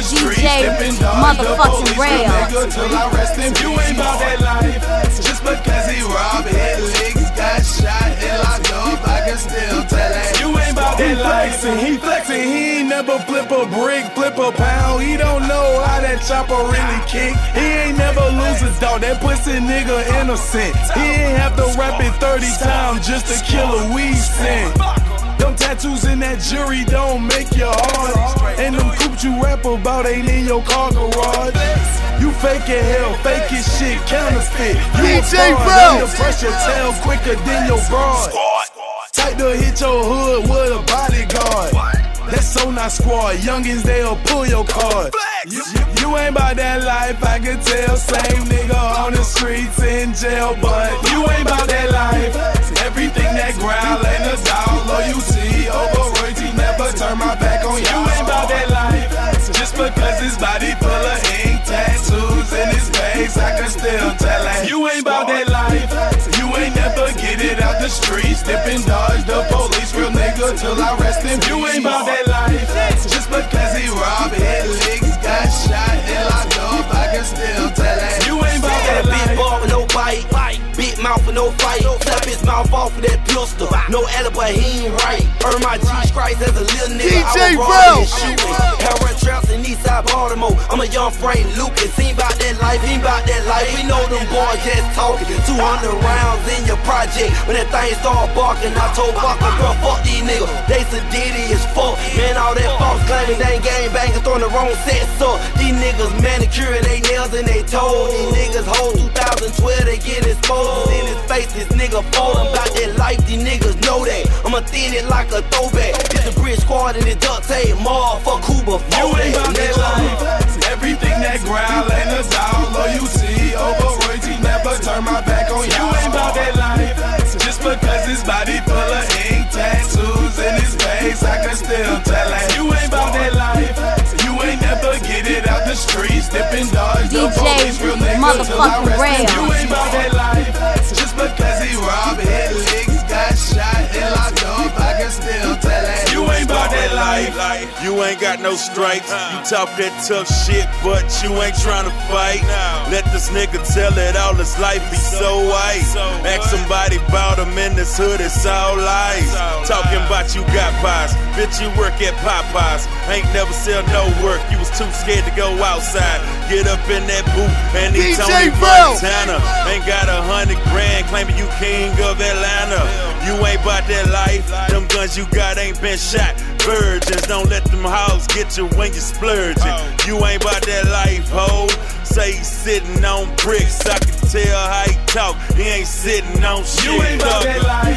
streets, dipping dogs, the police real nigga till I rest in peace. You ain't about that life, just because he robbed, hit licks, got shot, and locked up, I can still tell that. You ain't about that life. He flexing, he ain't never flip a brick, flip a pound. He don't know how that chopper really kick. He ain't never lose a dog, that pussy nigga innocent. He ain't have to rap it 30 times just to kill a weed scent. Them tattoos in that jury don't make you hard. And them coops you rap about ain't in your car garage. You fake it hell, fake it shit, counterfeit. You a fraud, under pressure, tell quicker than your broad. Tight to hit your hood with a bodyguard. That's so not squad, youngins they'll pull your card. You ain't about that life, I can tell. Same nigga on the streets in jail, but you ain't about that life. Everything that growl ain't a dog, loyalty over royalty. Never turn my back on you. You ain't about that life, just because his body full of ink, tattoos in his face, I can still tell that. You ain't about that life. You ain't never get it out the streets, dipping dodge the police, real nigga till I rest in peace. You ain't about that life, just because he robbed, hit licks, got shot, and locked up, I can still tell that. You ain't about that life. Big ball with no bite, big mouth with no fight. Slap his mouth off with that pistol. No alibi, he ain't right. Earn my G-stripes as a little nigga. DJ I was raw shooting. Hell traps in Eastside Baltimore. I'm a young Frank Lucas. He ain't about that life, he ain't about that life. We know them boys just talking. 200 rounds in your project. When that thing start barking, I told Bucker, bro, fuck these niggas. They sedity as fuck. Man, all that false claiming they ain't gang banging, throwing the wrong sets up. These niggas manicuring they nails and they toes. These niggas hold 2012, they get exposed. In his face, this nigga folding about that life, these niggas know that. I'ma thin it like a throwback. It's a bridge squad and it duct tape. More for Cuba, you ain't about that life. Everything that growl ain't a dog, loyalty over royalty. Never turn my back on you. You ain't about that life, just because his body full of ink, tattoos in his face, I can still tell that. You ain't about that life. You ain't never get it out the streets, dipping dodge the police, real nigga till I rest in peace. You ain't about that life, just because he robbed, hit licks, got shot, and locked up, I can still tell that. You ain't about that life. You ain't got no stripes. You talk that tough shit, but you ain't tryna fight. Let this nigga tell it all, his life be so white. Ask somebody about him in this hood, it's all lies. Talking about you got pies, bitch, you work at Popeyes. Ain't never sell no work, you was too scared to go outside. Get up in that booth and he Tony Montana. Ain't got 100 grand, claiming you king of Atlanta. You ain't bout that life, them guns you got ain't been shot. Virgins, don't let them hoes get you when you splurging. You ain't bout that life, ho. Say he's sitting on bricks, I can tell how he talk. He ain't sitting on shit. You ain't bout that life.